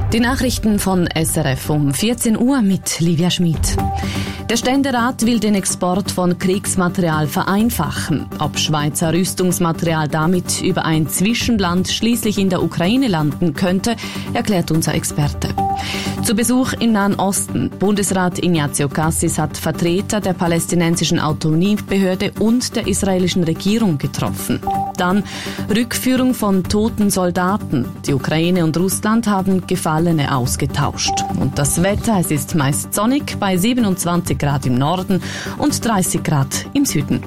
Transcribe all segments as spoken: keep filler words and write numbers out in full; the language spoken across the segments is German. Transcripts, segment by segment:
Die Nachrichten von S R F um vierzehn Uhr mit Livia Schmid. Der Ständerat will den Export von Kriegsmaterial vereinfachen. Ob Schweizer Rüstungsmaterial damit über ein Zwischenland schließlich in der Ukraine landen könnte, erklärt unser Experte. Zu Besuch im Nahen Osten. Bundesrat Ignazio Cassis hat Vertreter der palästinensischen Autonomiebehörde und der israelischen Regierung getroffen. Dann Rückführung von toten Soldaten. Die Ukraine und Russland haben Gefallene ausgetauscht. Und das Wetter, es ist meist sonnig bei siebenundzwanzig Grad im Norden und dreißig Grad im Süden.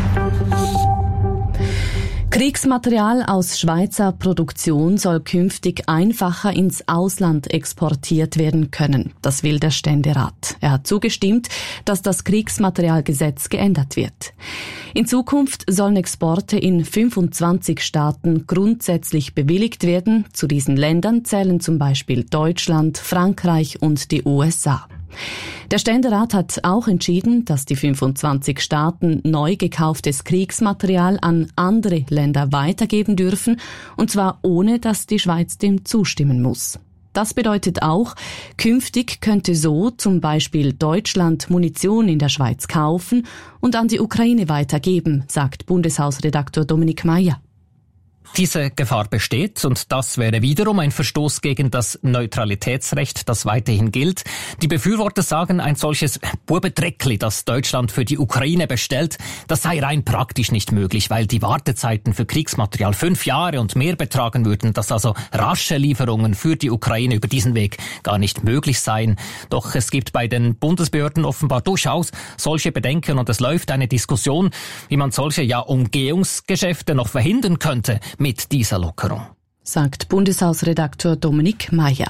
Kriegsmaterial aus Schweizer Produktion soll künftig einfacher ins Ausland exportiert werden können. Das will der Ständerat. Er hat zugestimmt, dass das Kriegsmaterialgesetz geändert wird. In Zukunft sollen Exporte in fünfundzwanzig Staaten grundsätzlich bewilligt werden. Zu diesen Ländern zählen zum Beispiel Deutschland, Frankreich und die U S A. Der Ständerat hat auch entschieden, dass die fünfundzwanzig Staaten neu gekauftes Kriegsmaterial an andere Länder weitergeben dürfen, und zwar ohne, dass die Schweiz dem zustimmen muss. Das bedeutet auch, künftig könnte so zum Beispiel Deutschland Munition in der Schweiz kaufen und an die Ukraine weitergeben, sagt Bundeshausredaktor Dominik Meier. Diese Gefahr besteht und das wäre wiederum ein Verstoß gegen das Neutralitätsrecht, das weiterhin gilt. Die Befürworter sagen, ein solches Bubedreckli, das Deutschland für die Ukraine bestellt, das sei rein praktisch nicht möglich, weil die Wartezeiten für Kriegsmaterial fünf Jahre und mehr betragen würden, dass also rasche Lieferungen für die Ukraine über diesen Weg gar nicht möglich seien. Doch es gibt bei den Bundesbehörden offenbar durchaus solche Bedenken und es läuft eine Diskussion, wie man solche ja Umgehungsgeschäfte noch verhindern könnte mit dieser Lockerung, sagt Bundeshausredaktor Dominik Meier.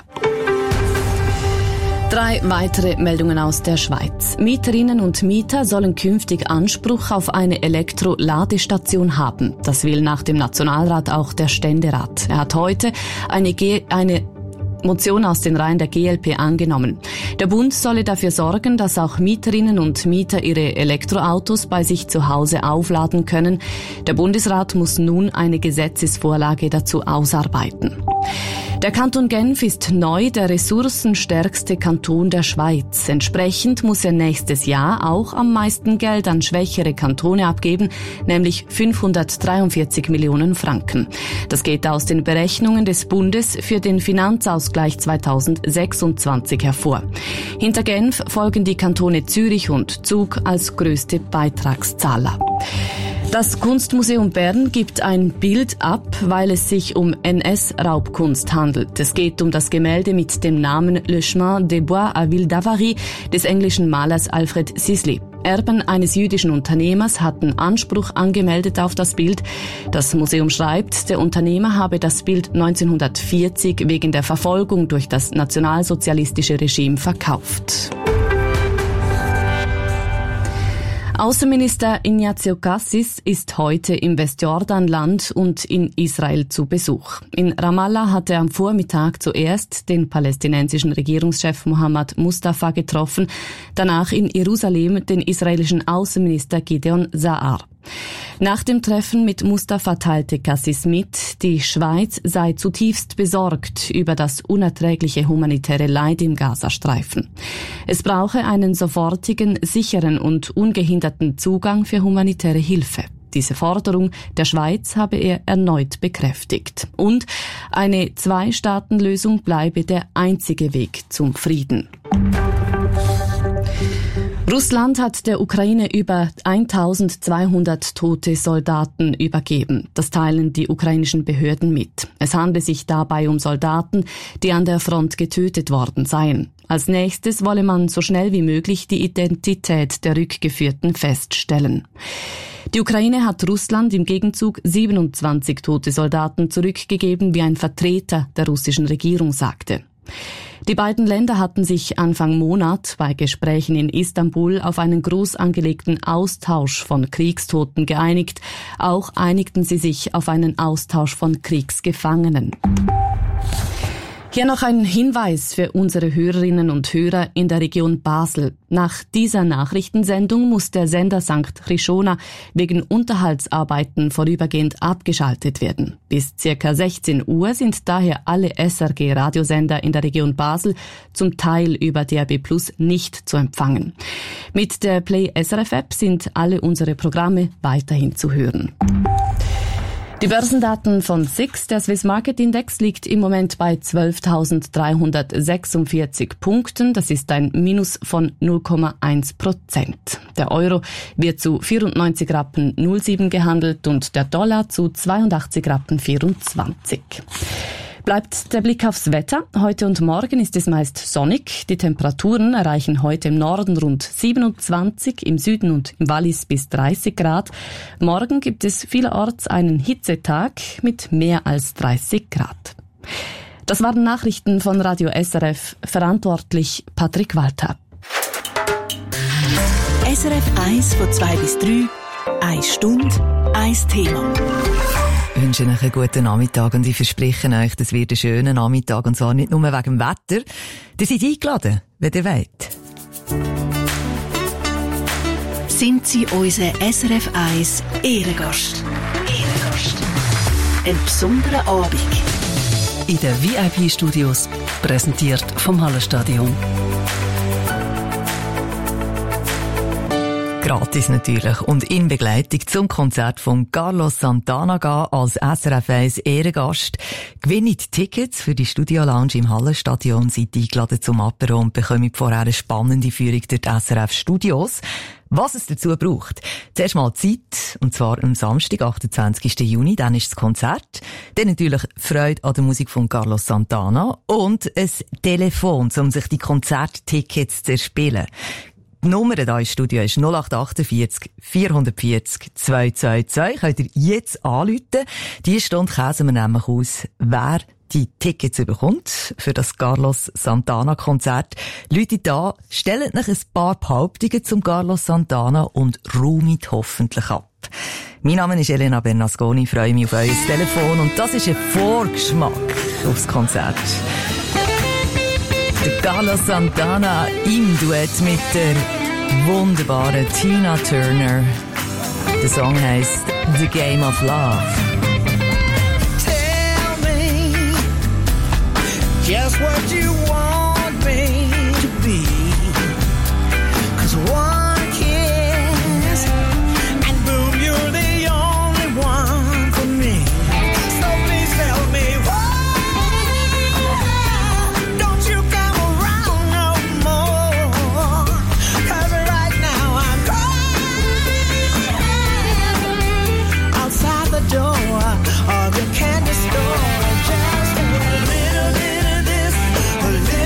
Drei weitere Meldungen aus der Schweiz. Mieterinnen und Mieter sollen künftig Anspruch auf eine Elektroladestation haben. Das will nach dem Nationalrat auch der Ständerat. Er hat heute eine, Ge- eine Motion aus den Reihen der G L P angenommen. Der Bund solle dafür sorgen, dass auch Mieterinnen und Mieter ihre Elektroautos bei sich zu Hause aufladen können. Der Bundesrat muss nun eine Gesetzesvorlage dazu ausarbeiten. Der Kanton Genf ist neu der ressourcenstärkste Kanton der Schweiz. Entsprechend muss er nächstes Jahr auch am meisten Geld an schwächere Kantone abgeben, nämlich fünfhundertdreiundvierzig Millionen Franken. Das geht aus den Berechnungen des Bundes für den Finanzausgleich zweitausendsechsundzwanzig hervor. Hinter Genf folgen die Kantone Zürich und Zug als größte Beitragszahler. Das Kunstmuseum Bern gibt ein Bild ab, weil es sich um N S-Raubkunst handelt. Es geht um das Gemälde mit dem Namen Le Chemin des Bois à Ville d'Avary des englischen Malers Alfred Sisley. Erben eines jüdischen Unternehmers hatten Anspruch angemeldet auf das Bild. Das Museum schreibt, der Unternehmer habe das Bild neunzehnhundertvierzig wegen der Verfolgung durch das nationalsozialistische Regime verkauft. Außenminister Ignazio Cassis ist heute im Westjordanland und in Israel zu Besuch. In Ramallah hat er am Vormittag zuerst den palästinensischen Regierungschef Mohammad Mustafa getroffen, danach in Jerusalem den israelischen Außenminister Gideon Saar. Nach dem Treffen mit Mustafa teilte Cassis mit, die Schweiz sei zutiefst besorgt über das unerträgliche humanitäre Leid im Gazastreifen. Es brauche einen sofortigen, sicheren und ungehinderten Zugang für humanitäre Hilfe. Diese Forderung der Schweiz habe er erneut bekräftigt. Und eine Zwei-Staaten-Lösung bleibe der einzige Weg zum Frieden. Russland hat der Ukraine über eintausendzweihundert tote Soldaten übergeben. Das teilen die ukrainischen Behörden mit. Es handle sich dabei um Soldaten, die an der Front getötet worden seien. Als nächstes wolle man so schnell wie möglich die Identität der Rückgeführten feststellen. Die Ukraine hat Russland im Gegenzug siebenundzwanzig tote Soldaten zurückgegeben, wie ein Vertreter der russischen Regierung sagte. Die beiden Länder hatten sich Anfang Monat bei Gesprächen in Istanbul auf einen groß angelegten Austausch von Kriegstoten geeinigt. Auch einigten sie sich auf einen Austausch von Kriegsgefangenen. Hier noch ein Hinweis für unsere Hörerinnen und Hörer in der Region Basel. Nach dieser Nachrichtensendung muss der Sender Sankt Chrischona wegen Unterhaltsarbeiten vorübergehend abgeschaltet werden. Bis circa sechzehn Uhr sind daher alle S R G-Radiosender in der Region Basel zum Teil über D A B Plus nicht zu empfangen. Mit der Play S R F App sind alle unsere Programme weiterhin zu hören. Die Börsendaten von S I X, der Swiss Market Index, liegt im Moment bei zwölftausenddreihundertsechsundvierzig Punkten. Das ist ein Minus von null Komma eins Prozent. Der Euro wird zu vierundneunzig Rappen null sieben gehandelt und der Dollar zu zweiundachtzig Rappen vierundzwanzig. Bleibt der Blick aufs Wetter. Heute und morgen ist es meist sonnig. Die Temperaturen erreichen heute im Norden rund siebenundzwanzig, im Süden und im Wallis bis dreißig Grad. Morgen gibt es vielerorts einen Hitzetag mit mehr als dreißig Grad. Das waren Nachrichten von Radio S R F, verantwortlich Patrick Walter. S R F eins von zwei bis drei, eine Stunde, ein Thema. Ich wünsche euch einen guten Nachmittag und ich verspreche euch, das wird ein schöner Nachmittag und zwar nicht nur wegen dem Wetter. Ihr seid eingeladen, wenn ihr wollt. Sind Sie unser S R F eins Ehrengast? Ehrengast. Ein besonderer Abend. In den V I P-Studios, präsentiert vom Hallenstadion. Gratis natürlich und in Begleitung zum Konzert von Carlos Santana gehen als S R F eins Ehrengast. Gewinnt Tickets für die Studio Lounge im Hallenstadion, seid eingeladen zum Apero und bekommt vorher eine spannende Führung durch die S R F Studios. Was es dazu braucht. Zuerst mal Zeit, und zwar am Samstag, achtundzwanzigsten Juni, dann ist das Konzert. Dann natürlich Freude an der Musik von Carlos Santana und ein Telefon, um sich die Konzerttickets zu erspielen. Die Nummer da im Studio ist null acht achtundvierzig vierhundertvierzig zweihundertzweiundzwanzig. Könnt ihr jetzt anrufen. Diese Stunde käsen wir nämlich aus, wer die Tickets bekommt für das Carlos Santana Konzert. Leute da, stellt euch ein paar Behauptungen zum Carlos Santana und räumt hoffentlich ab. Mein Name ist Elena Bernasconi, ich freue mich auf euer Telefon und das ist ein Vorgeschmack aufs Konzert. Der Carlos Santana im Duett mit der wunderbaren Tina Turner. Der Song heisst The Game of Love. Tell me just what you want me to be, 'cause one kiss and boom, you're the only one for me. So please tell me why. Door of your candy store, just a little bit of this, a little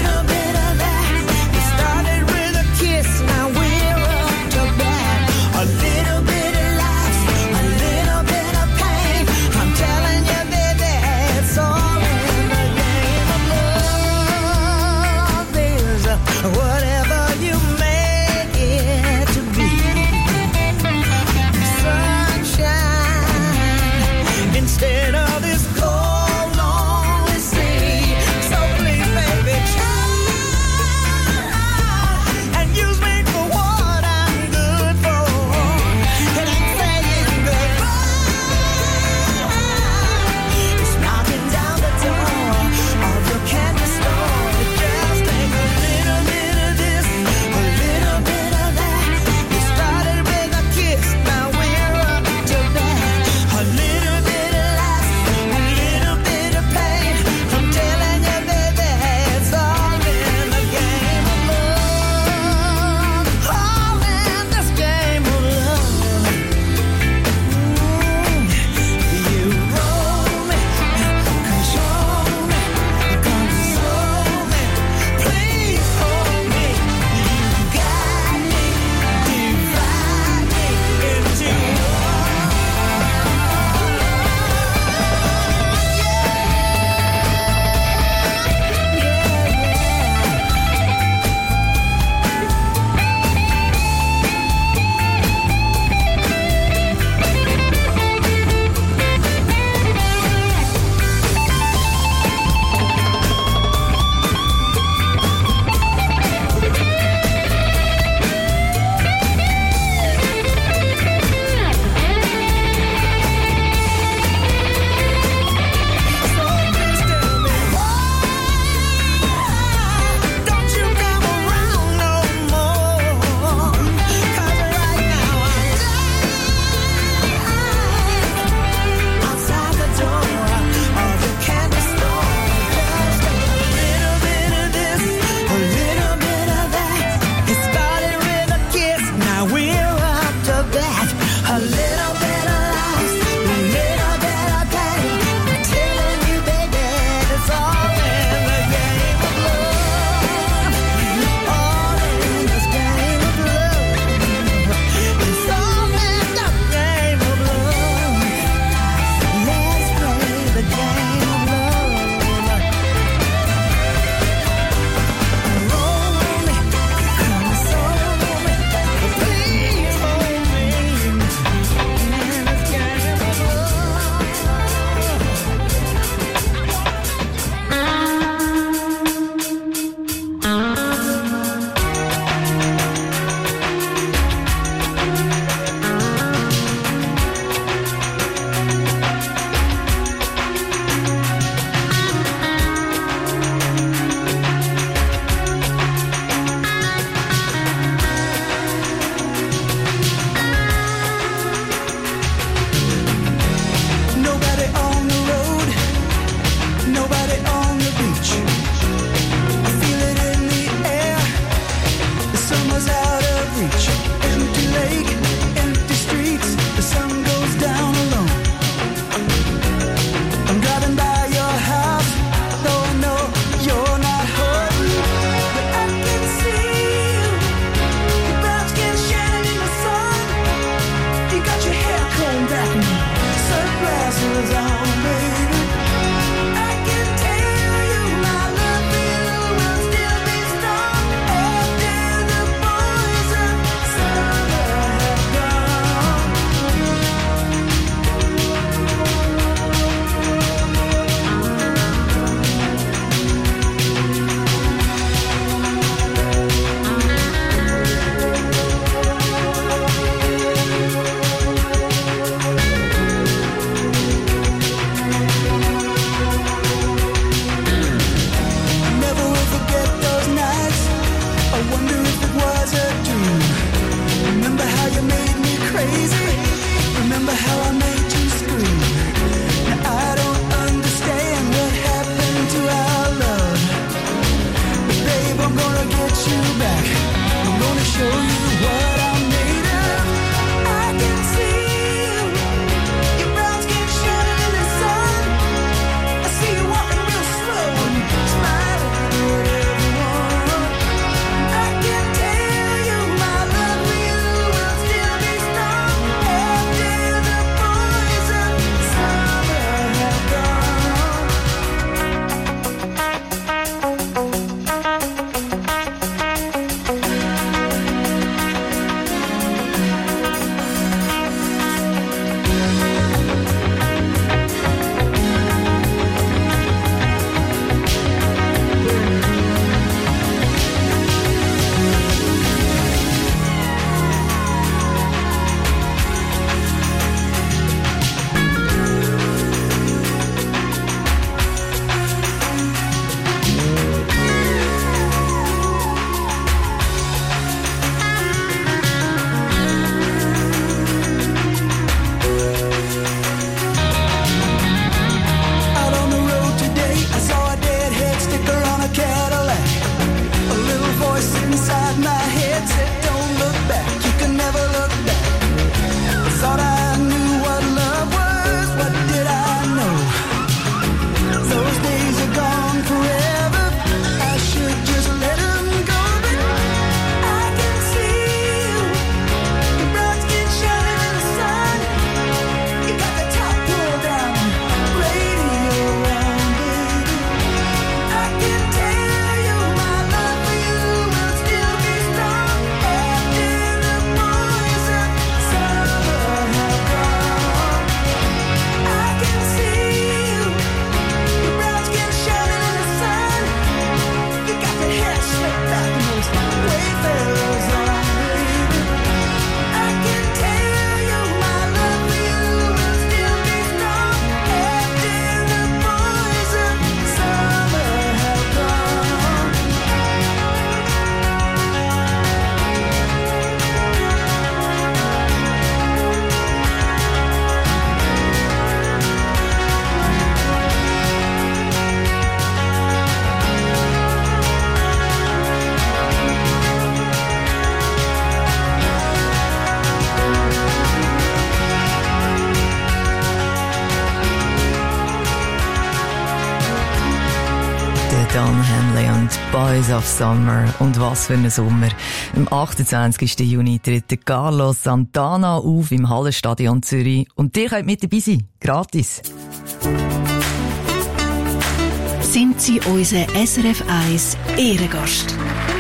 faces on, baby. I can tell you my love for you will still be strong after the boys of summer have gone. Never will forget those nights. I wonder if it was a dream. Remember how you made me crazy. Remember how I made you scream. Now I don't understand what happened to our love. But babe, I'm gonna get you back. I'm gonna show you what I'm made of. I can see you. Your brown skin shining in the sun. I see you walking real slow and smiling at everyone. I can tell you my love for you will still be strong after the boys of summer have gone. Out on the road today, I saw a deadhead sticker on a Cadillac. A little voice inside my head said, don't look back, you can never look back. I thought I knew what love was, what did I know? Those days are gone forever, I should just let them go. But I can see you, your brown skin shining in the sun. You got the top pulled down, radio on, baby. I can tell you my love for you will still be strong after the boys of summer have gone. I can see you, your brown skin shining in the sun. You got the hair slicked back and those wayfarers on, baby. I can tell you my love for you will still be strong after the boys of summer have gone. Der Don Henley und Boys of Summer. Und was für ein Sommer. Am achtundzwanzigsten Juni tritt der Carlos Santana auf im Hallenstadion Zürich. Und ihr könnt mit dabei sein. Gratis. Sind Sie unser S R F eins Ehrengast?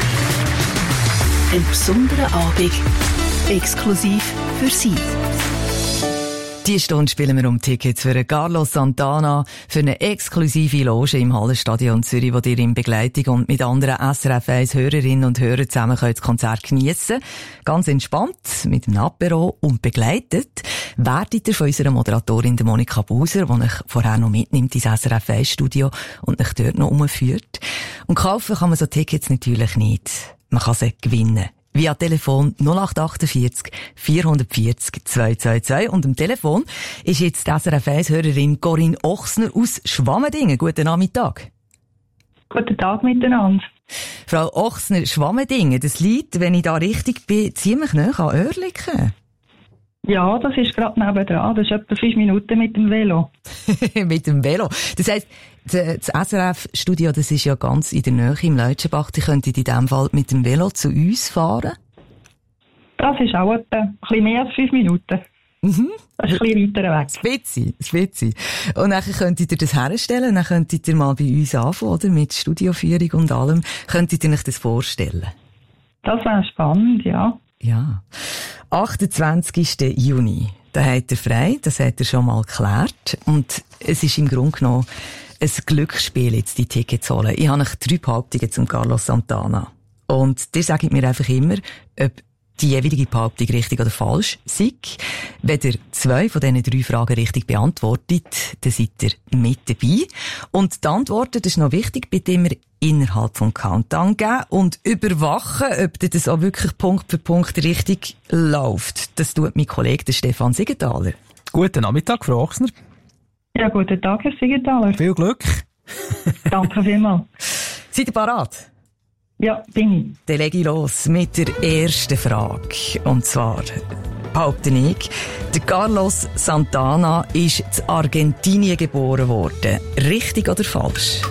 Ein besonderer Abend, exklusiv für Sie. Diese Stunde spielen wir um Tickets für Carlos Santana, für eine exklusive Loge im Hallenstadion Zürich, wo ihr in Begleitung und mit anderen S R F eins Hörerinnen und Hörern zusammen das Konzert geniessen. Ganz entspannt, mit einem Apero und begleitet werdet ihr von unserer Moderatorin der Monika Buser, die euch vorher noch mitnimmt ins S R F eins Studio und euch dort noch umführt. Und kaufen kann man so Tickets natürlich nicht. Man kann sie gewinnen. Via Telefon null acht achtundvierzig vierhundertvierzig zweihundertzweiundzwanzig und am Telefon ist jetzt die S R F eins Hörerin Corinne Ochsner aus Schwammendingen. Guten Nachmittag. Guten Tag miteinander. Frau Ochsner, Schwammendingen, das liegt, wenn ich da richtig bin, ziemlich nahe an Oerlikon. Ja, das ist gerade nebendran. Das ist etwa fünf Minuten mit dem Velo. Mit dem Velo. Das heisst, das S R F-Studio, das ist ja ganz in der Nähe im Leutschenbach. Die könnten in diesem Fall mit dem Velo zu uns fahren? Das ist auch etwa ein bisschen mehr als fünf Minuten. Mhm. Das ist ein bisschen weiter weg. Spitzi, spitzi. Und dann könntet ihr das herstellen, dann könntet ihr mal bei uns anfangen, oder? Mit Studioführung und allem. Könntet ihr euch das vorstellen? Das wäre spannend, ja. Ja. achtundzwanzigsten Juni. Da habt ihr frei, das habt ihr schon mal geklärt. Und es ist im Grunde genommen ein Glücksspiel, jetzt die Tickets zu holen. Ich habe noch drei Behauptungen zum Carlos Santana. Und der sagt mir einfach immer, ob die jeweilige Behauptung richtig oder falsch sei. Wenn ihr zwei von diesen drei Fragen richtig beantwortet, dann seid ihr mit dabei. Und die Antworten, das ist noch wichtig, bitte immer innerhalb vom Countdown geben und überwachen, ob das auch wirklich Punkt für Punkt richtig läuft. Das tut mein Kollege, der Stefan Siegenthaler. Guten Nachmittag, Frau Ochsner. Ja, guten Tag, Herr Siegenthaler. Viel Glück. Danke vielmals. Seid ihr parat? Ja, bin ich. Dann lege ich los mit der ersten Frage. Und zwar behaupte ich, der Carlos Santana ist in Argentinien geboren worden. Richtig oder falsch?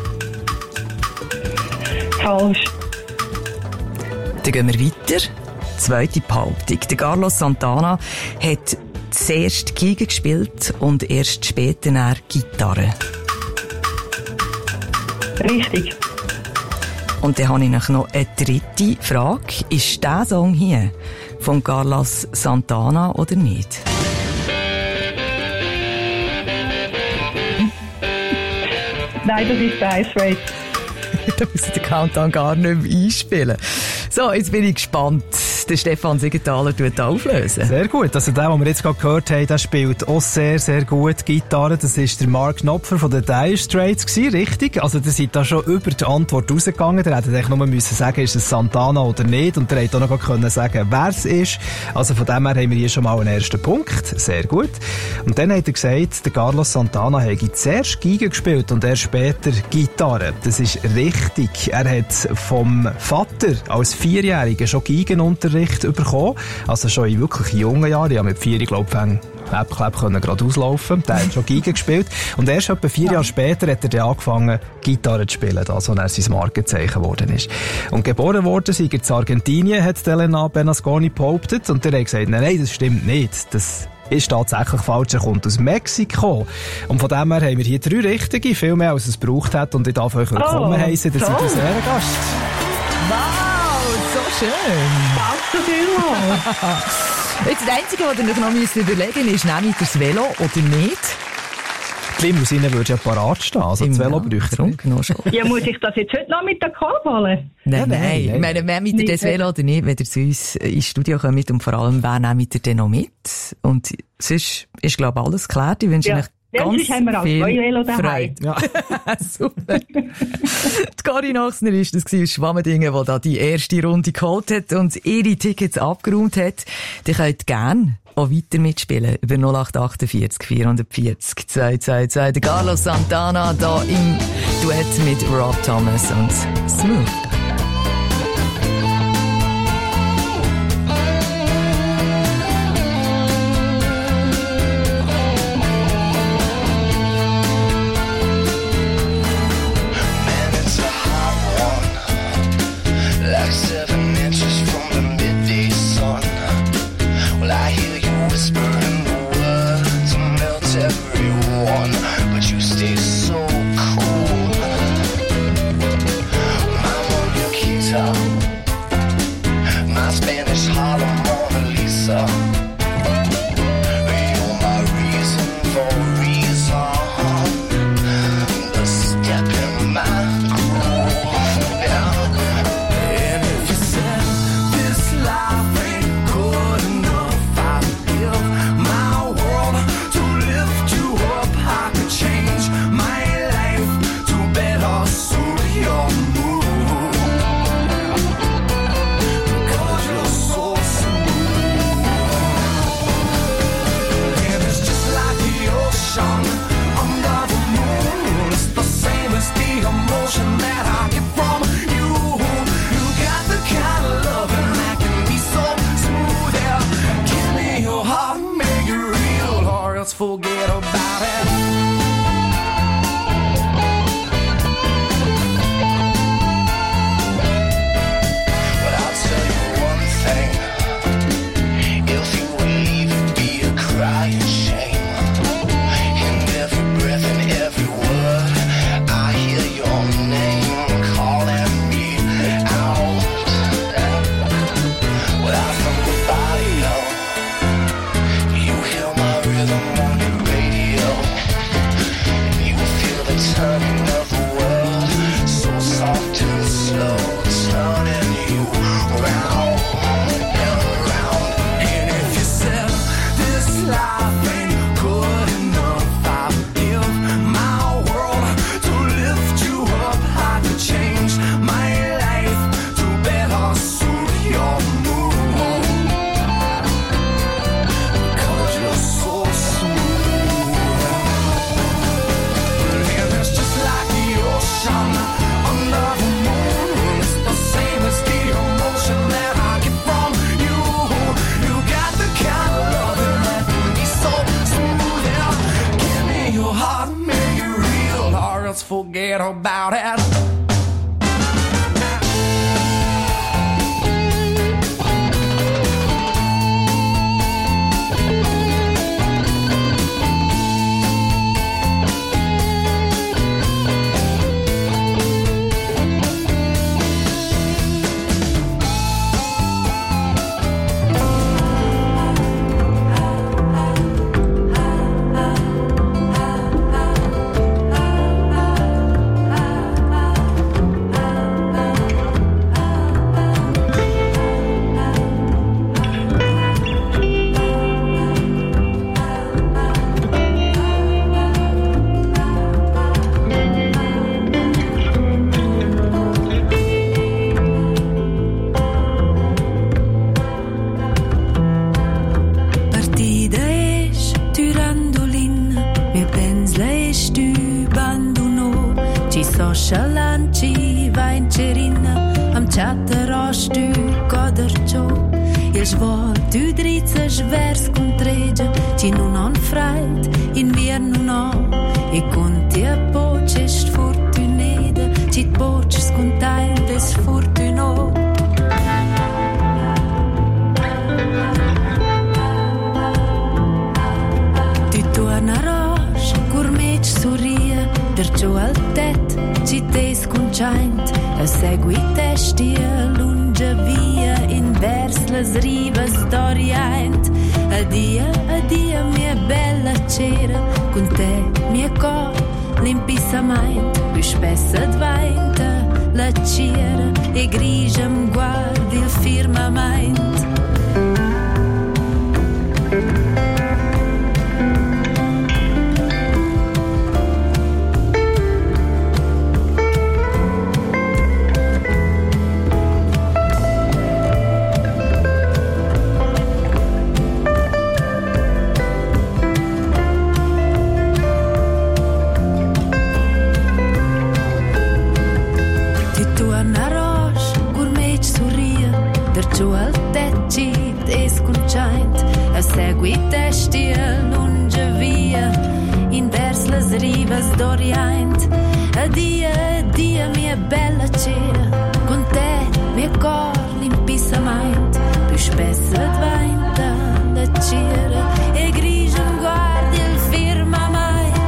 Falsch. Dann gehen wir weiter. Zweite Behauptung. Der Carlos Santana hat zuerst Geige gespielt und erst später dann Gitarre. Richtig. Und dann habe ich noch eine dritte Frage. Ist dieser Song hier von Carlos Santana oder nicht? Nein, das ist der Ice Race. Da muss ich den Countdown gar nicht mehr einspielen. So, jetzt bin ich gespannt. Der Stefan Siegenthaler tut auflösen. Sehr gut. Also der, den wir jetzt gerade gehört haben, der spielt auch sehr, sehr gut Gitarre. Das ist der Mark Knopfler von den Dire Straits gewesen, richtig? Also der seid da schon über die Antwort rausgegangen. Der hätte eigentlich nur müssen sagen, ist es Santana oder nicht. Und der hätte auch noch können sagen, wer es ist. Also von dem her haben wir hier schon mal einen ersten Punkt. Sehr gut. Und dann hat er gesagt, der Carlos Santana hätte zuerst Geige gespielt und erst später Gitarre. Das ist richtig. Er hat vom Vater als Vierjähriger schon Geigenunterricht bekommen. Also schon in wirklich jungen Jahren. Ich habe mit vier, glaube ich, Lebkleb können gerade auslaufen. Der hat schon Geige gespielt. Und erst etwa vier ja. Jahre später hat er dann angefangen, Gitarre zu spielen, das, als er sein Markenzeichen geworden ist. Und geboren worden sei er in Argentinien, hat Elena Bernasconi behauptet. Und der hat gesagt, nein, nein, das stimmt nicht. Das ist tatsächlich falsch. Er kommt aus Mexiko. Und von dem her haben wir hier drei Richtige, viel mehr als es gebraucht hat. Und ich darf euch willkommen oh, heißen. Das so. Sind unser Ehrengast. Wow, so schön. Danke vielmals. Jetzt das Einzige, was ihr euch noch überlegen müsst, ist, nehme ich das Velo oder nicht? Die Limousine würde ja parat stehen, also das Velo bräuchte ich noch schon. Ja, muss ich das jetzt heute noch mit der Kabel holen? Nein, ja, nein, nein. Ich meine, wer mit ihr das Velo oder nicht, wenn ihr zu uns ins Studio kommt und vor allem, wer nehmt ihr denn noch mit? Und sonst ist, glaube ich, alles geklärt. Ich wünsche ja. euch ganz haben wir auch viel Velo daheim. Ja. Super. Die Karin Ochsner ist das aus Schwammendingen, die da die erste Runde geholt hat und ihre Tickets abgeräumt hat. Die könnt gerne auch weiter mitspielen über null acht achtundvierzig vierhundertvierzig zweihundertzweiundzwanzig. Der Carlos Santana da im Duett mit Rob Thomas und Smooth. Forget about it. But I'll tell you one thing. If you leave, be a cry. forget about it. Scialanci va in cerina, am chatterò stu coderciò. Il svol tu drizza svers contregia, ci non han freit, in vier non ho. E con te poce sfortuneda, ci poce scontain des fortuno. Tu tornarosch, curmec sorria, derciò al tet, ci te sconchaint, a segui testia lunge via in vers las rivas d'Orient. Adia, adia mia bella cera, con te mia cor limpissamint, più spessa dvainta la cera e grigia m guardi il firmament. Segui testia lunge via in vers las rivas d'Orient. Adia, adia mia bella cera, con te mia cor limpissamint, più spessa dvainta la cera e grigia guardi il firmament.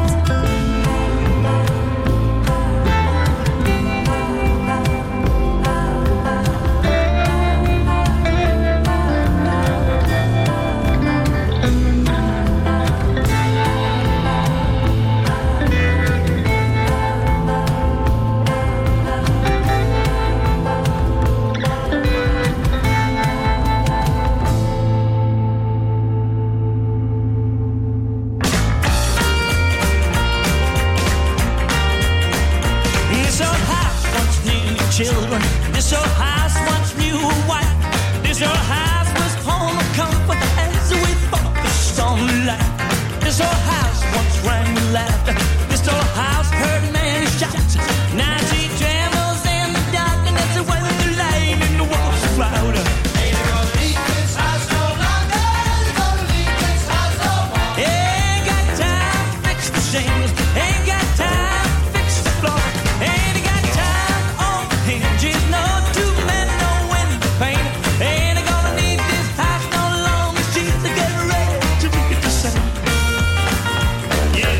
Children, this old house once knew a wife. This old house was home of comfort as we focused on life. This old house once rang with laughter. This old house heard many shots. Now she trembles in the darkness when the light in the walls is louder. Ain't gonna leave this house no longer. Ain't gonna leave this house no more. Ain't got time to fix the shingles. Ain't got time to fix the floor. Ain't got time on the hinges. No two men, no window pane. Ain't gonna need this house no longer. She's getting ready to do it the same. Yeah.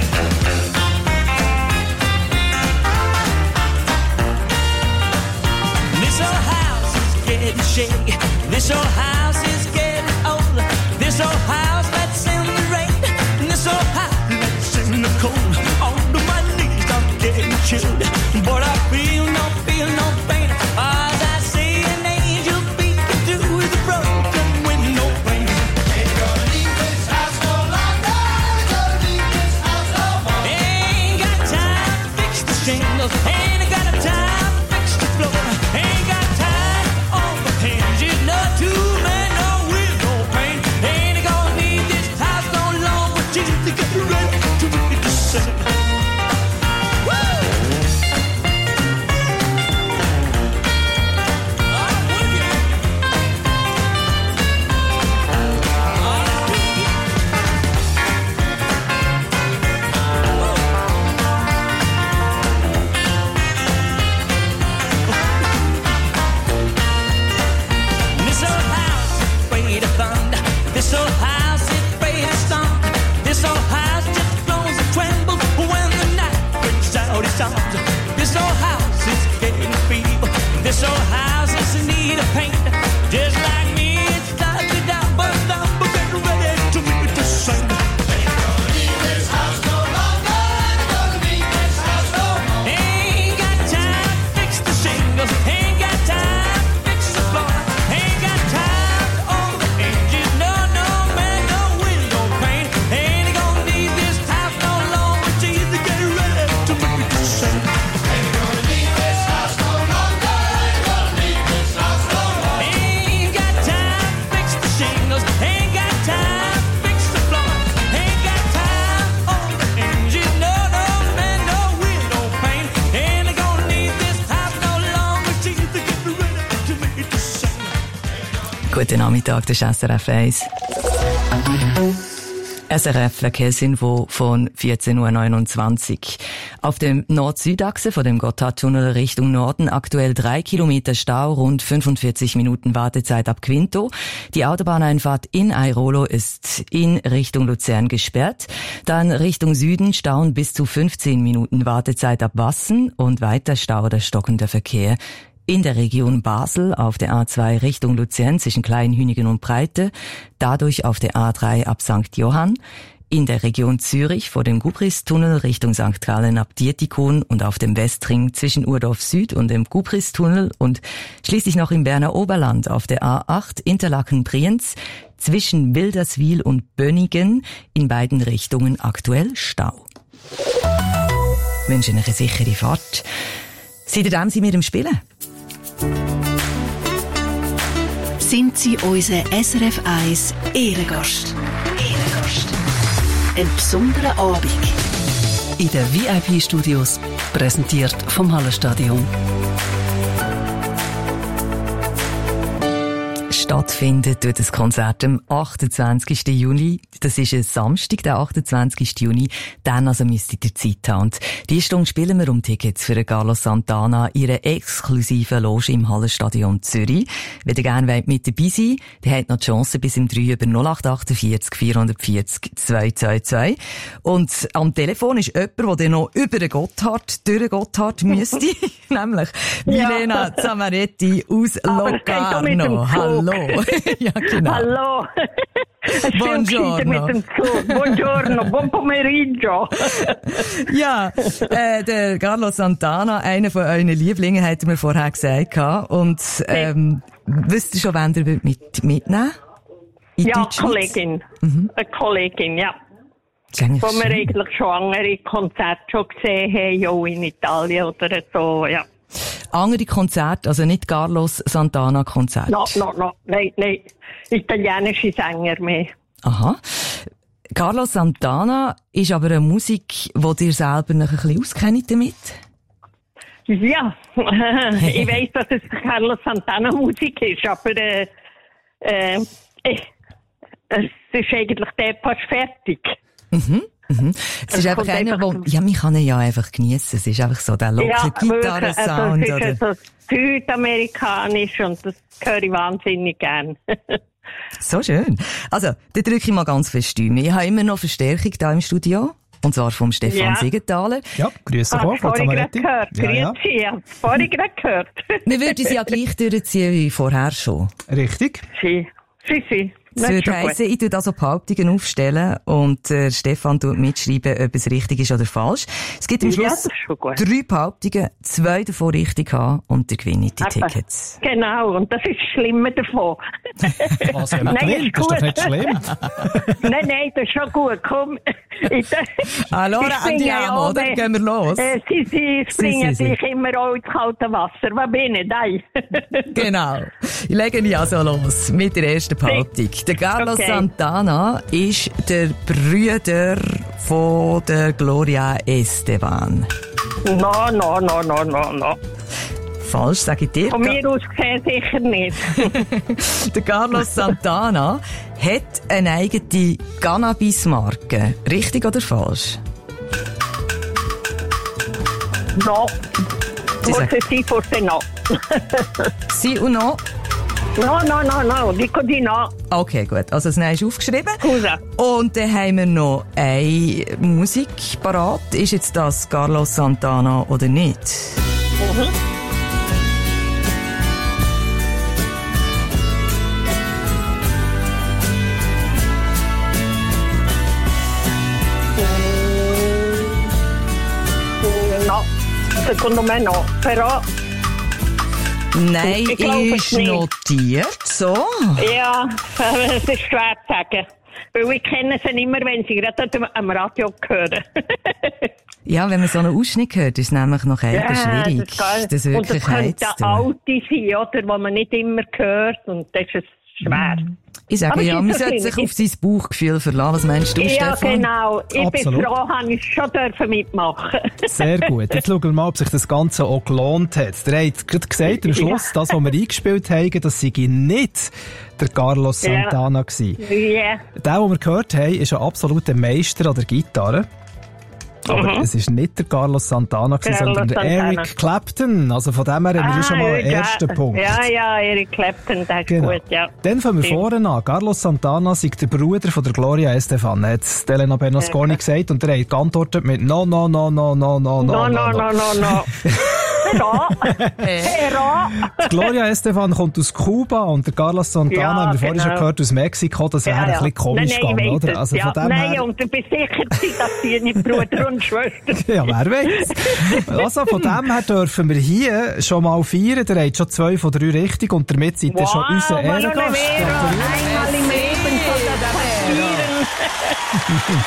This old house is getting shaky. This old house is getting old. This old house lets in the rain. And this old house lets in the cold. All of my knees I'm getting chilled. But I feel no, feel no pain. As I see an angel peeking through the broken window pane. Ain't gonna leave this house no longer. Ain't gonna leave this house no more. Ain't got time to fix the shingles. Ain't got time to fix the floor. Ain't got time on the hinges. No two men. Guten Nachmittag, das ist S R F eins. S R F Verkehrsinfo von vierzehn Uhr neunundzwanzig. Auf dem Nord-Süd-Achse von dem Gotthardtunnel Richtung Norden aktuell drei Kilometer Stau, rund fünfundvierzig Minuten Wartezeit ab Quinto. Die Autobahneinfahrt in Airolo ist in Richtung Luzern gesperrt. Dann Richtung Süden stauen bis zu fünfzehn Minuten Wartezeit ab Wassen und weiter Stau oder stockender Verkehr in der Region Basel auf der A zwei Richtung Luzern zwischen Kleinhünigen und Breite, dadurch auf der A drei ab Sankt Johann, in der Region Zürich vor dem Gubristunnel Richtung Sankt Gallen ab Dietikon und auf dem Westring zwischen Urdorf Süd und dem Gubristunnel und schließlich noch im Berner Oberland auf der A acht Interlaken-Brienz zwischen Wilderswil und Bönigen in beiden Richtungen aktuell Stau. Ich wünsche Ihnen eine sichere Fahrt. Seitdem sind wir im Spielen. Sind Sie unser S R F eins Ehrengast? Ehrengast. Ein besonderer Abend. In den V I P-Studios, präsentiert vom Hallenstadion. Stattfindet wird das Konzert am achtundzwanzigsten Juni. Das ist ein Samstag, der achtundzwanzigsten Juni. Dann also müsst ihr Zeit haben. Und diese Stunde spielen wir um Tickets für Carlos Santana, ihre exklusive Loge im Hallenstadion Zürich. Wenn ihr gerne mit dabei sein wollt, der hat noch die Chance bis im drei über null acht achtundvierzig vierhundertvierzig zweihundertzweiundzwanzig. Und am Telefon ist jemand, der noch über den Gotthard, durch den Gotthard müsste. Nämlich Milena ja. Zamaretti aus Locarno. Hallo. Ja, genau. Hallo. Buongiorno. Mit dem Zug. Buongiorno, buon pomeriggio. Ja, äh, der Carlos Santana, einer von euren Lieblingen, hat mir vorher gesagt. Und ähm, wisst ihr schon, wen ihr mit, mitnehmen wollt? Ja, Kollegin. Mhm. Eine Kollegin, ja. Wo wir eigentlich schon andere Konzerte schon gesehen haben, auch in Italien oder so, ja. Andere Konzerte, also nicht Carlos Santana Konzerte? No, no, no, nein, nein. Italienische Sänger mehr. Aha. Carlos Santana ist aber eine Musik, die dir selber noch ein bisschen auskennt damit? Ja, ich weiss, dass es Carlos Santana Musik ist, aber äh, äh, es ist eigentlich der fast fertig. Mhm. Mhm. Es ist einfach einer, wo, ja, man kann ihn ja einfach geniessen. Es ist einfach so der lockere ja, Gitarrensound. Also es ist so südamerikanisch und das höre ich wahnsinnig gern. So schön. Also, da drücke ich mal ganz fest Stimme. Ich habe immer noch Verstärkung hier im Studio. Und zwar vom Stefan ja. Siegenthaler. Ja, grüße dich auch, Frau Zamaretti. Ja, grüße, ja. Ich habe es vorhin gerade gehört. Wir würden sie ja gleich durchziehen wie vorher schon. Richtig. Sie, sie, sie. Das würde heissen, ich tue also Behauptungen aufstellen und äh, Stefan tut mitschreiben, ob es richtig ist oder falsch. Es gibt am Schluss ja, drei Behauptungen, zwei davon richtig haben und ihr gewinnt die aber, Tickets. Genau, und das ist das Schlimme davon. Was, ja, nein, ist das ist doch nicht schlimm. Nein, nein, das ist schon gut. Komm. Allora andiamo, ja, dann gehen wir los. Äh, sie, sie springen sich si, si. immer auch ins kalte Wasser. Was bin ich? Nein. Genau. Ich lege ihn also los mit der ersten Behauptung. Der Carlos okay. Santana ist der Brüder von der Gloria Esteban. No, no, no, no, no, no. Falsch, sage ich dir. Von mir aus gesehen sicher nicht. Der Carlos Santana hat eine eigene Cannabis-Marke. Richtig oder falsch? No. Muss es sein vor dem No. Sie und No? No, no, no, no, dico di no. Okay, gut. Also das Nein ist aufgeschrieben. Scusa. Und dann haben wir noch eine Musik parat. Ist jetzt das Carlos Santana oder nicht? Mhm. No, secondo me no, però... Nein, ist notiert. So. Ja, es ist schwer zu sagen. Weil ich kenne sie immer, wenn sie gerade am Radio hören. Ja, wenn man so einen Ausschnitt hört, ist es nämlich noch eher ja, schwierig. Das, das wirklich und das könnte alte sein, oder, wo man nicht immer hört. Und das ist schwer. Ich sage Aber ja, es man ist so sollte schön. sich auf sein Bauchgefühl verlassen. Was meinst du, Ja, Stefan? genau. Ich Absolut. bin froh, habe ich schon dürfen mitmachen. Sehr gut. Jetzt schauen wir mal, ob sich das Ganze auch gelohnt hat. Der hat gerade gesagt, am Schluss, das, was wir eingespielt haben, das sei nicht der Carlos Ja. Santana gewesen. Ja. Der, den wir gehört haben, ist ein absoluter Meister an der Gitarre. Aber Mhm. es ist nicht der Carlos Santana, gewesen, Carlos sondern der Santana. Eric Clapton. Also von dem her haben wir schon mal einen ja, ersten Punkt. Ja, ja, Eric Clapton, das ist Genau. gut, ja. Dann fangen wir Stimmt. vorne an. Carlos Santana ist der Bruder von der Gloria Estefan, hat Elena Bernasconi Ja. gesagt. Und der hat geantwortet mit No, no, no, no, no, no, no, No, no, no, no, no. Hera! Hera! Die Gloria Estefan kommt aus Kuba und der Carlos Santana, Ja, haben wir vorhin schon genau. gehört, aus Mexiko. Das wäre Ja, ein ja. bisschen komisch nein, nein, gegangen, ich weiss oder? es, Also ja. von dem Nein, her... und du bist sicher, dass die nicht Bruder und Schwester. Ja, wer weiß. Also von dem her dürfen wir hier schon mal feiern. Der hat schon zwei von drei richtig und damit seid ihr schon unser Manuel Ehrengast. Vera, einmal im Leben soll das passieren.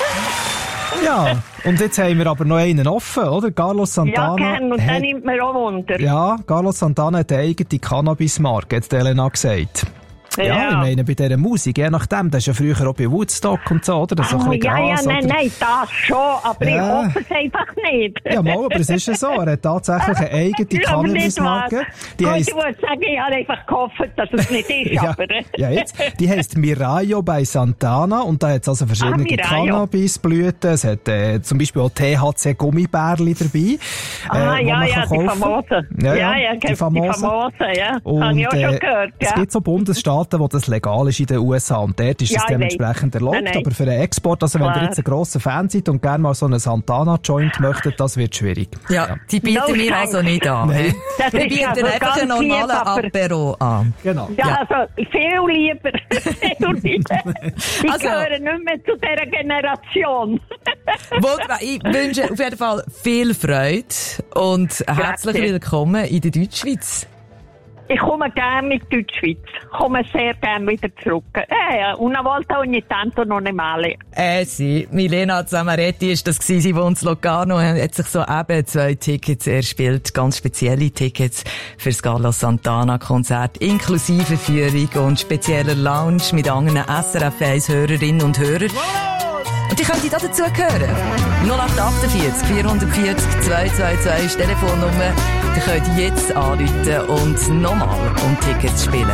Ja, und jetzt haben wir aber noch einen offen, oder? Carlos Ja, Santana. gern, und hat, dann nimmt mir auch Wunder. ja, Carlos Santana hat eine eigene Cannabis-Marke, hat Elena gesagt. Ja. ja, ich meine, bei dieser Musik, je nachdem, das ist ja früher auch bei Woodstock und so, oder? Das ist Ah, so ein bisschen ja, ja, Gras, nein, oder? nein, das schon, aber Ja. ich hoffe es einfach nicht. Ja, mal, aber es ist ja so. Er hat tatsächlich eine eigene Ja, aber nicht Cannabis-Marke. wahr. Die Gut, heisst, ich wollte sagen, ich habe einfach gehofft, dass es nicht ist, ja, aber... ja, jetzt. Die heisst Mirayo bei Santana und da hat es also verschiedene Ah, Mirayo. Cannabisblüten. Es hat äh, zum Beispiel auch T H C-Gummibärli dabei. Ah, äh, wo ja, man ja, kann die kaufen. famosen. Ja, Ja, ja, ja, die die famosen. famosen, ja. Und, Habe ich auch schon äh, gehört, es ja. gibt so Bundesstaaten, wo das legal ist in den U S A und dort ist Ja, es ich dementsprechend weiss. erlaubt. Nein, nein. Aber für den Export, also wenn ihr Klar. jetzt ein grosser Fan seid und gerne mal so einen Santana-Joint möchtet, das wird schwierig. Ja, die bieten No wir thanks. also nicht an. Nein. Das Wir ist bieten also einfach einen ganz lieb, normalen aber- Apero an. Genau. Ja, Ja. also viel lieber. Viel lieber. Ich Also- gehöre nicht mehr zu dieser Generation. Wunderbar. Ich wünsche auf jeden Fall viel Freude und herzlich willkommen in der Deutschschweiz. Ich komme gerne mit Deutschschweiz. Ich komme sehr gerne wieder zurück. Eh, una volta ogni tanto non è male. Äh, sie. Milena Zamaretti ist das gewesen. Sie wohnt in Locarno, hat sich so eben zwei Tickets erspielt, ganz spezielle Tickets fürs Carlos Santana Konzert, inklusive Führung und spezieller Lounge mit anderen S R F eins Hörerinnen und Hörern. Und die könnt ihr da dazu hören. null acht achtundvierzig vierhundertvierzig zweihundertzweiundzwanzig ist die Telefonnummer. Die könnt ihr jetzt anrufen und nochmal um Tickets spielen.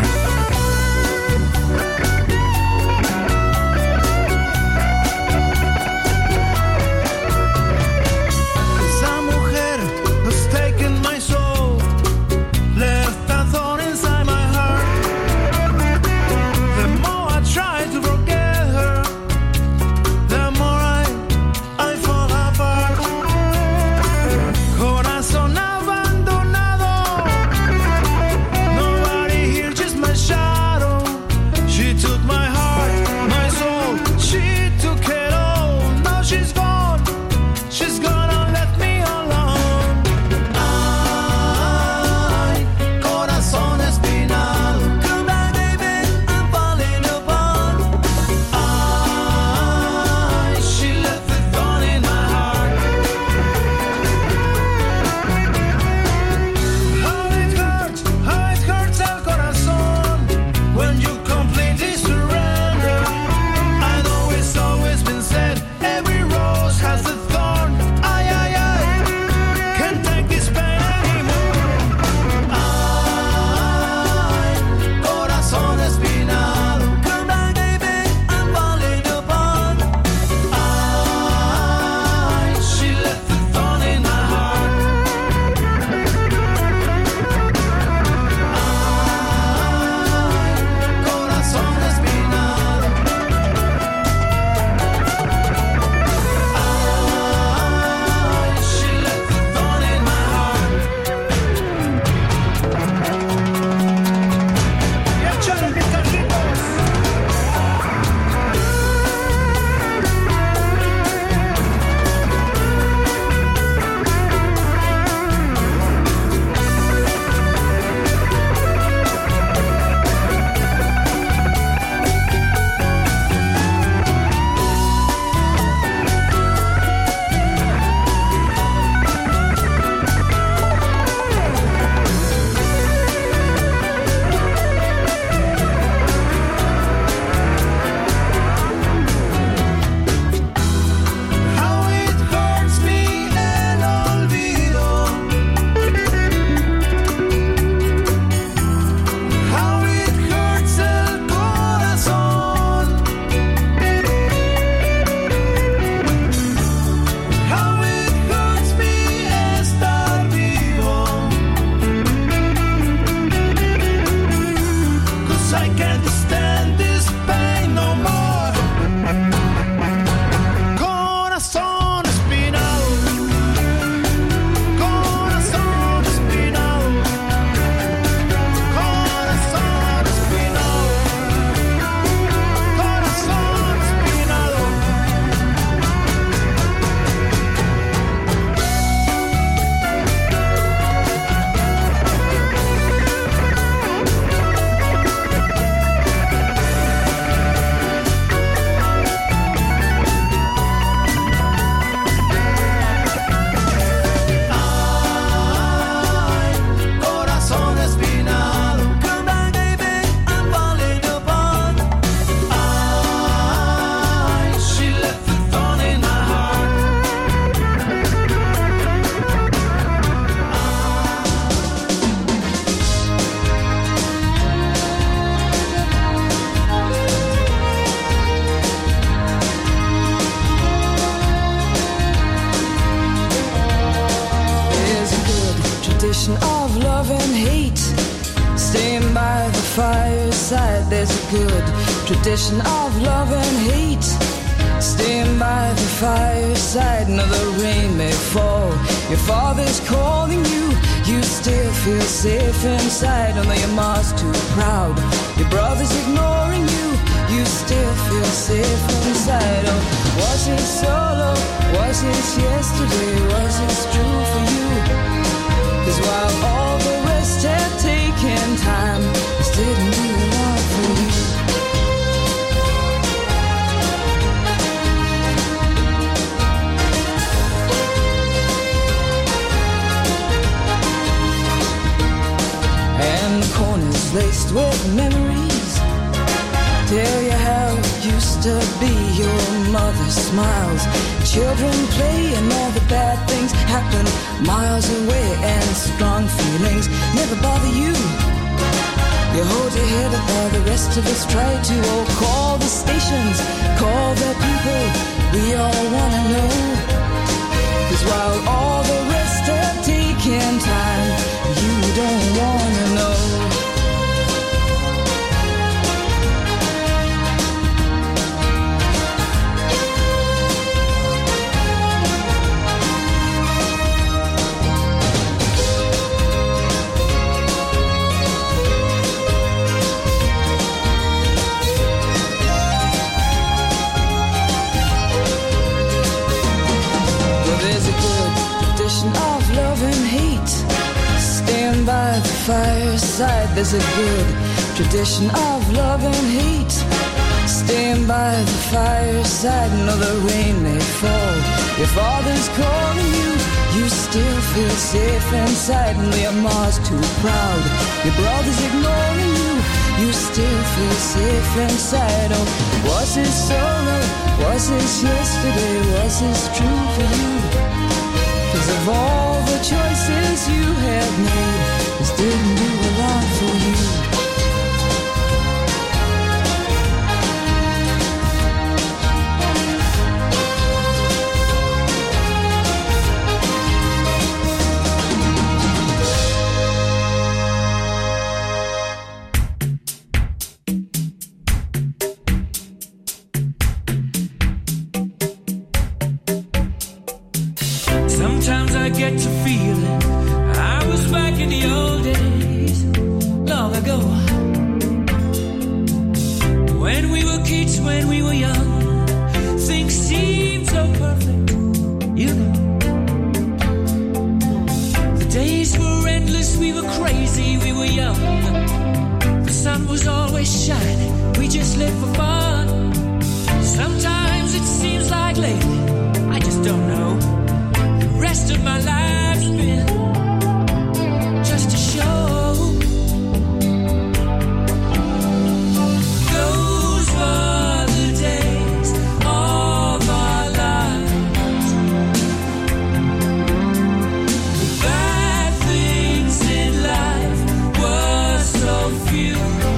Esa mujer has taken my soul, left a thorn inside my heart. The more I try to forget her, the more I, I fall apart. Corazón abandonado, nobody here, just my shadow. tradition of love and hate. Staying by the fireside, there's a good tradition of love and hate. Staying by the fireside, no, the rain may fall, your father's calling you, you still feel safe inside. Although your mom's too proud, your brother's ignoring you, you still feel safe inside. Oh, was it solo, was it yesterday, was it true for you? 'Cause while all the rest had taken time, this didn't do a lot for you. And corners laced with memories tell you how it used to be. Your mother smiles, children play, and all the bad things happen miles away. And strong feelings never bother you. You hold your head up while the rest of us try to. Oh, call the stations, call the people, we all wanna know. 'Cause while all the rest have taken time, you don't wanna know. Of love and hate, stand by the fireside. There's a good tradition of love and hate. Stand by the fireside. No, the rain may fall, your father's calling you, you still feel safe inside. And your mom's too proud, your brother's ignoring you, you still feel safe inside. Oh, was it solo, was this yesterday, was this true for you? 'Cause of all the choices you have made, this didn't do a lot for you. Sometimes I get to feeling I was back in the old days, long ago, when we were kids, when we were young. Things seemed so perfect, you know. The days were endless, we were crazy, we were young. The sun was always shining, we just lived for fun. Sometimes it seems like lately, I just don't know, rest of my life's been just a show. Those were the days of our lives. The bad things in life were so few.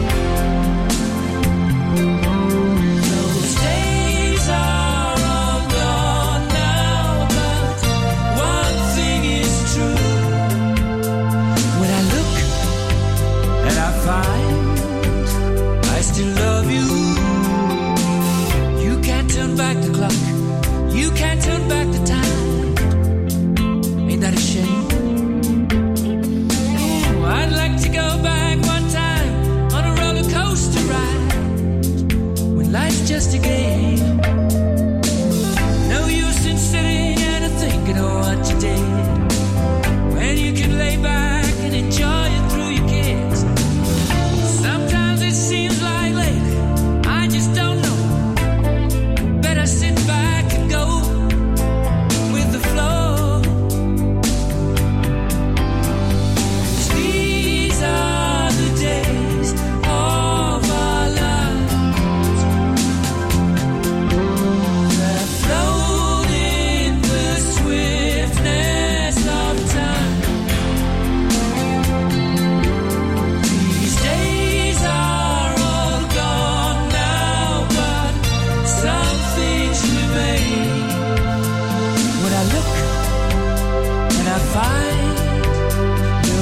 Those days are all gone now, but one thing is true. When I look and I find I still love you, you can't turn back the clock, you can't turn back the time. Ain't that a shame? Oh, I'd like to go back one time on a roller coaster ride, when life's just a game. No use in sitting and thinking of what you did, when you can lay back and enjoy it through your kids. Sometimes it seems like lately, I just don't know, better sit back and go with the flow. 'Cause these are the days of our lives, that float in the swiftness of time. These days are all gone now, but some things remain. When I look and I find the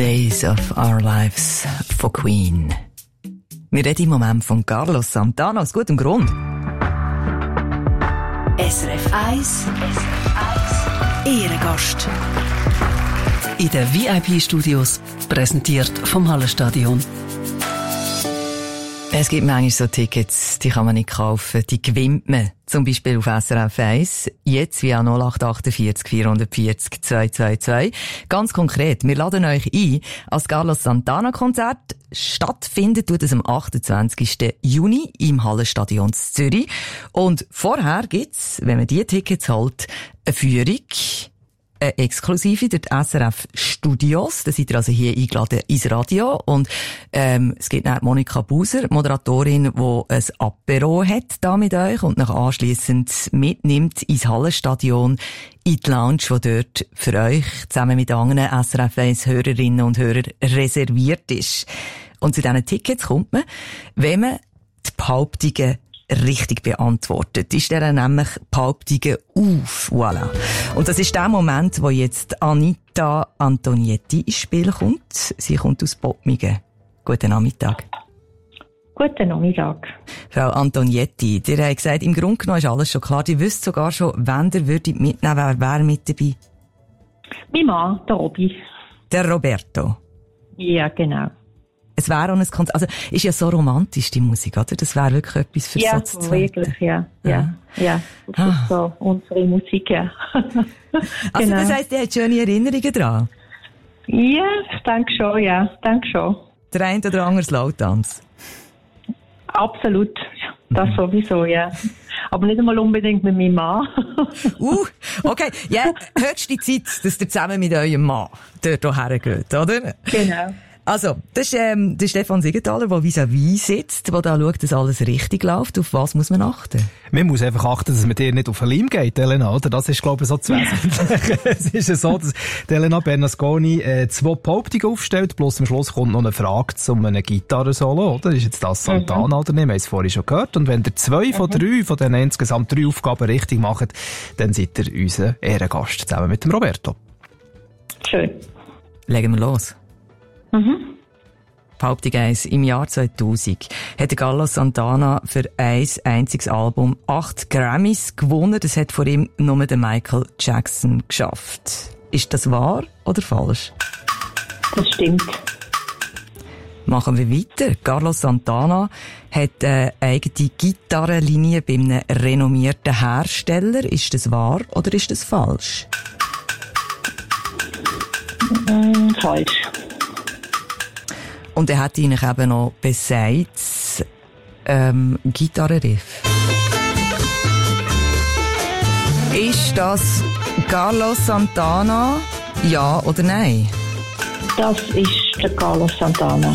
Days of Our Lives von Queen. Wir reden im Moment von Carlos Santana aus gutem Grund. S R F eins Ehrengast. In den V I P-Studios, präsentiert vom Hallenstadion. Es gibt manchmal so Tickets, die kann man nicht kaufen, die gewinnt man. Zum Beispiel auf S R F eins, jetzt via null acht achtundvierzig vierhundertvierzig zweihundertzweiundzwanzig. Ganz konkret, wir laden euch ein, als Carlos Santana Konzert stattfindet, tut es am achtundzwanzigsten Juni im Hallenstadion in Zürich. Und vorher gibt's, wenn man die Tickets holt, eine Führung, eine exklusive durch die S R F Studios. Da seid ihr also hier eingeladen ins Radio. Und ähm, es gibt dann Monika Buser, Moderatorin, die ein Apero hat da mit euch und nach anschliessend mitnimmt ins Hallenstadion in die Lounge, die dort für euch zusammen mit anderen S R F eins Hörerinnen und Hörern reserviert ist. Und zu diesen Tickets kommt man, wenn man die Behauptungen richtig beantwortet. Ich stelle nämlich Behauptungen auf. Voilà. Und das ist der Moment, wo jetzt Anita Antonietti ins Spiel kommt. Sie kommt aus Bottmingen. Guten Nachmittag. Guten Nachmittag. Frau Antonietti, ihr habt gesagt, im Grunde genommen ist alles schon klar. Ihr wisst sogar schon, wenn ihr würdet mitnehmen, wer wäre mit dabei? Mein Mann, der Robi. Der Roberto. Ja, genau. Es wäre auch ein Konzert, also, ist ja so romantisch, die Musik, oder? Das wäre wirklich etwas für ja, so zu wirklich, ja, ja, ja. Das Ah. ist so unsere Musik, ja. Also, Genau. das heisst, ihr habt schöne Erinnerungen dran? Ja, ich denke schon, ja, ich denke schon. Der eine oder andere Slowdance? Absolut. Das sowieso, ja. Aber nicht einmal unbedingt mit meinem Mann. uh, okay. Ja, höchste Zeit, dass ihr zusammen mit eurem Mann dort hergeht, oder? Genau. Also, das ist, ähm, der Stefan Siegenthaler, der vis-à-vis sitzt, der da schaut, dass alles richtig läuft. Auf was muss man achten? Man muss einfach achten, dass man dir nicht auf den Leim geht, Elena, oder? Das ist, glaube ich, so das Wesentliche. Es ist ja so, dass Elena Bernasconi äh, zwei Behauptungen aufstellt, bloß am Schluss kommt noch eine Frage zu einem Gitarrensolo, oder? Ist jetzt das Santana mhm. oder nicht? Wir haben es vorhin schon gehört. Und wenn ihr zwei mhm. von drei, von den insgesamt drei Aufgaben richtig macht, dann seid ihr unser Ehrengast, zusammen mit dem Roberto. Schön. Legen wir los. Mhm. Behauptung eins. Im Jahr zweitausend hat Carlos Santana für ein einziges Album acht Grammys gewonnen. Das hat vor ihm nur der Michael Jackson geschafft. Ist das wahr oder falsch? Das stimmt. Machen wir weiter. Carlos Santana hat eine eigene Gitarrenlinie bei einem renommierten Hersteller. Ist das wahr oder ist das falsch? Mhm, falsch. Und er hat ihnen eben noch besagt, ähm, Gitarrenriff. Ist das Carlos Santana? Ja oder nein? Das ist der Carlos Santana.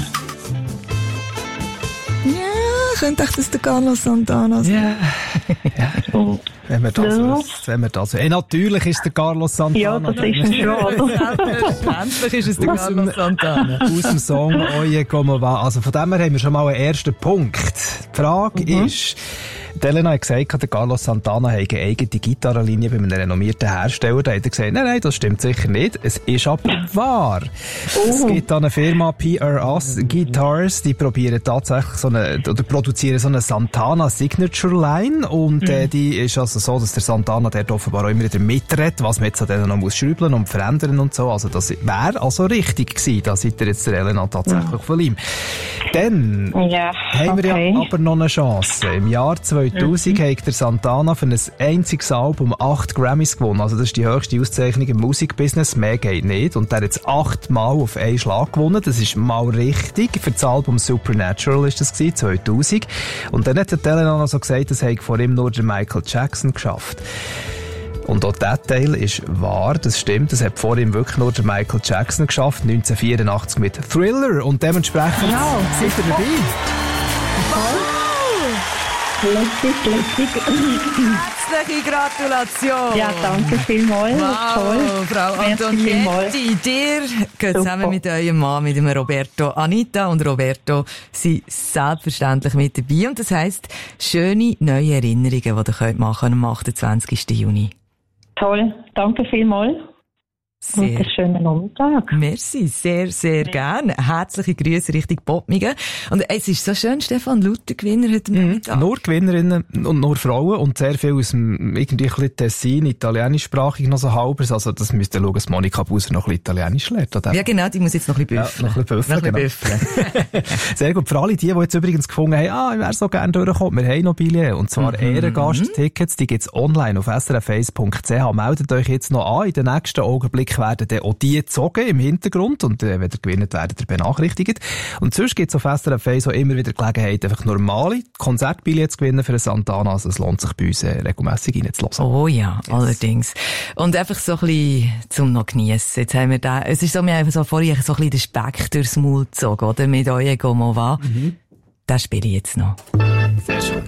Ja, könnte ich das der Carlos Santana sein? Ja. ja. Wenn wir das Ja. wüssten, wenn wir das wüssten. Hey, natürlich ist der Carlos Santana. Ja, das ist ein schon, oder? Selbstverständlich ist es der Carlos Santana. Aus dem Song Oye Como Va. Also von dem her haben wir schon mal einen ersten Punkt. Die Frage Mhm. ist, Elena hat gesagt, der Carlos Santana hat eine eigene Gitarrenlinie bei einem renommierten Hersteller. Da hat er gesagt, nein, nein, das stimmt sicher nicht. Es ist aber wahr. Oh. Es gibt da eine Firma, P R S Guitars, die probieren tatsächlich so eine, oder produzieren so eine Santana Signature Line. Und äh, die ist also so, dass der Santana dort offenbar auch immer wieder mitredet, was man jetzt an denen noch muss schrübeln und verändern und so. Also das wäre also richtig gewesen. Da seid ihr jetzt der Elena tatsächlich von ihm. Dann Ja, haben wir okay. ja aber noch eine Chance. Im Jahr zweitausend Mhm. hat der Santana für ein einziges Album acht Grammys gewonnen. Also das ist die höchste Auszeichnung im Musikbusiness. Mehr geht nicht. Und der hat jetzt achtmal auf einen Schlag gewonnen. Das ist mal richtig. Für das Album Supernatural ist das gewesen, zweitausend. Und dann hat der Elena noch so gesagt, das hat vor ihm nur der Michael Jackson geschafft. Und auch dieser Teil ist wahr, das stimmt. Das hat vor ihm wirklich nur der Michael Jackson geschafft, neunzehnhundertvierundachtzig mit Thriller. Und dementsprechend Genau. seid ihr dabei. Lässig, lässig. Herzliche Gratulation! Ja, danke vielmals. Wow, Toll. Frau Merci vielmals. Antonietti, dir geht Super. zusammen mit eurem Mann, mit dem Roberto. Anita und Roberto sind selbstverständlich mit dabei. Und das heisst, schöne neue Erinnerungen, die ihr könnt machen am achtundzwanzigsten Juni. Toll, danke vielmals. und einen schönen Nachmittag. Merci, sehr, sehr gerne. Herzliche Grüße Richtung Bottmingen. Und es ist so schön, Stefan, lauter Gewinner heute Nachmittag. Mhm. Nur Gewinnerinnen und nur Frauen und sehr viel aus dem irgendwie ein bisschen Tessin, italienischsprachig noch so halbers. Also das müsst ihr schauen, dass Monika Buser noch ein bisschen Italienisch lernt. Oder? Ja genau, die muss jetzt noch ein bisschen büffeln. Ja, noch ein bisschen büffeln, genau. Sehr gut. Für alle die, die jetzt übrigens gefunden haben, ah, ich wäre so gerne durchgekommen, wir haben noch Billets. Und zwar mhm. Ehrengast-Tickets, die gibt's online auf s r f eins punkt c h. Meldet euch jetzt noch an. In den nächsten Augenblick werden dann auch die gezogen im Hintergrund und äh, wenn ihr gewinnt, werdet ihr benachrichtigt. Und sonst gibt's auf S R F eins auch immer wieder Gelegenheit, einfach normale Konzertbillets zu gewinnen für einen Santana. Also es lohnt sich bei uns äh, regelmässig reinzulassen. Oh ja, yes. Allerdings. Und einfach so ein bisschen zum noch geniessen. Jetzt haben wir da, es ist so, wir haben so vorhin so ein bisschen den Speck durchs Maul gezogen, oder? Mit Oye Como Va. Mhm. Das spiele ich jetzt noch. Sehr schön.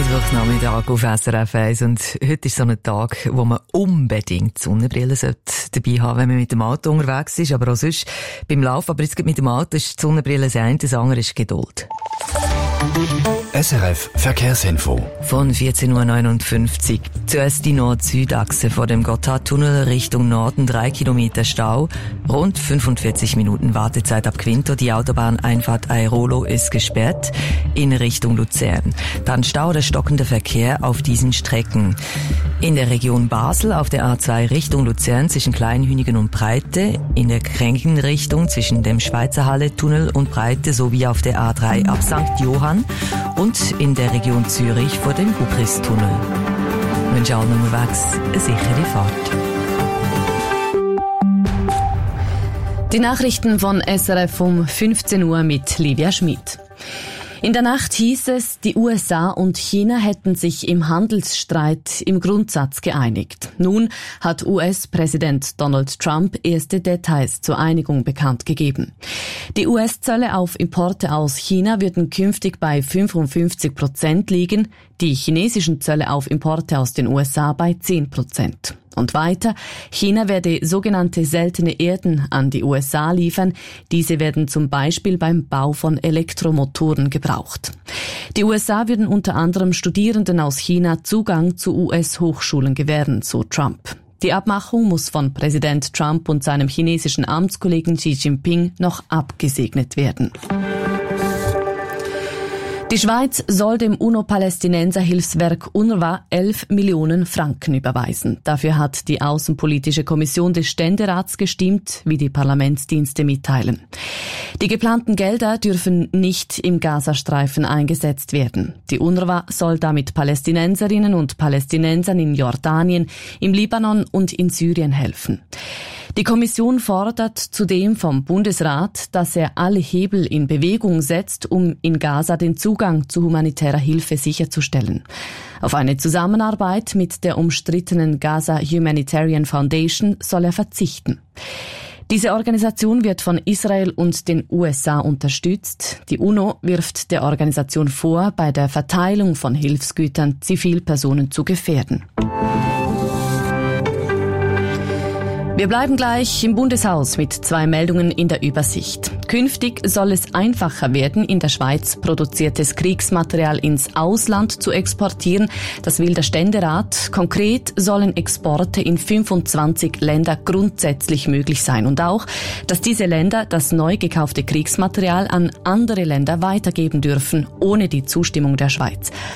Mittwochnachmittag auf S R F eins und heute ist so ein Tag, wo man unbedingt Sonnenbrille dabei haben, wenn man mit dem Auto unterwegs ist, aber auch sonst beim Laufen. Aber jetzt mit dem Auto ist die Sonnenbrille das eine, das andere ist Geduld. S R F Verkehrsinfo. Von vierzehn Uhr neunundfünfzig. Zuerst die Nord-Süd-Achse vor dem Gotthardtunnel Richtung Norden, drei Kilometer Stau. Rund fünfundvierzig Minuten Wartezeit ab Quinto. Die Autobahneinfahrt Airolo ist gesperrt in Richtung Luzern. Dann Stau oder stockender Verkehr auf diesen Strecken. In der Region Basel auf der A zwei Richtung Luzern zwischen Kleinhünigen und Breite. In der Kränkenrichtung zwischen dem Schweizer Halle-Tunnel und Breite sowie auf der A drei ab Sankt Johann. Und in der Region Zürich vor dem Bubristunnel. Ich wünsche allen unterwegs eine sichere Fahrt. Die Nachrichten von S R F um fünfzehn Uhr mit Livia Schmid. In der Nacht hieß es, die U S A und China hätten sich im Handelsstreit im Grundsatz geeinigt. Nun hat U S-Präsident Donald Trump erste Details zur Einigung bekannt gegeben. Die U S-Zölle auf Importe aus China würden künftig bei fünfundfünfzig Prozent liegen, die chinesischen Zölle auf Importe aus den U S A bei zehn Prozent. Und weiter, China werde sogenannte seltene Erden an die U S A liefern. Diese werden zum Beispiel beim Bau von Elektromotoren gebraucht. Die U S A würden unter anderem Studierenden aus China Zugang zu U S-Hochschulen gewähren, so Trump. Die Abmachung muss von Präsident Trump und seinem chinesischen Amtskollegen Xi Jinping noch abgesegnet werden. Die Schweiz soll dem UNO-Palästinenser-Hilfswerk UNRWA elf Millionen Franken überweisen. Dafür hat die Außenpolitische Kommission des Ständerats gestimmt, wie die Parlamentsdienste mitteilen. Die geplanten Gelder dürfen nicht im Gazastreifen eingesetzt werden. Die UNRWA soll damit Palästinenserinnen und Palästinensern in Jordanien, im Libanon und in Syrien helfen. Die Kommission fordert zudem vom Bundesrat, dass er alle Hebel in Bewegung setzt, um in Gaza den Zugang zu humanitärer Hilfe sicherzustellen. Auf eine Zusammenarbeit mit der umstrittenen Gaza Humanitarian Foundation soll er verzichten. Diese Organisation wird von Israel und den U S A unterstützt. Die UNO wirft der Organisation vor, bei der Verteilung von Hilfsgütern Zivilpersonen zu gefährden. Wir bleiben gleich im Bundeshaus mit zwei Meldungen in der Übersicht. Künftig soll es einfacher werden, in der Schweiz produziertes Kriegsmaterial ins Ausland zu exportieren. Das will der Ständerat. Konkret sollen Exporte in fünfundzwanzig Länder grundsätzlich möglich sein. Und auch, dass diese Länder das neu gekaufte Kriegsmaterial an andere Länder weitergeben dürfen, ohne die Zustimmung der Schweiz.